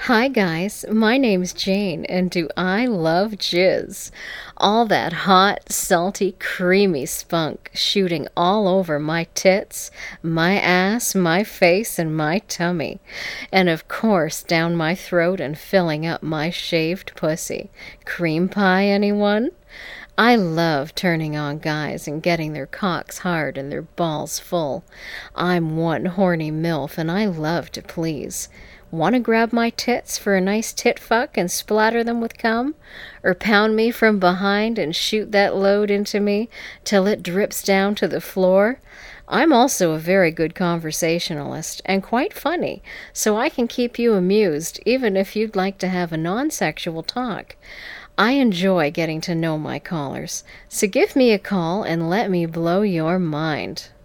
Hi guys, my name's Jane, and do I love jizz? All that hot, salty, creamy spunk shooting all over my tits, my ass, my face, and my tummy. And of course down my throat and filling up my shaved pussy. Cream pie, anyone? I love turning on guys and getting their cocks hard and their balls full. I'm one horny MILF and I love to please. Want to grab my tits for a nice tit fuck and splatter them with cum? Or pound me from behind and shoot that load into me till it drips down to the floor? I'm also a very good conversationalist and quite funny, so I can keep you amused even if you'd like to have a non-sexual talk. I enjoy getting to know my callers, so give me a call and let me blow your mind.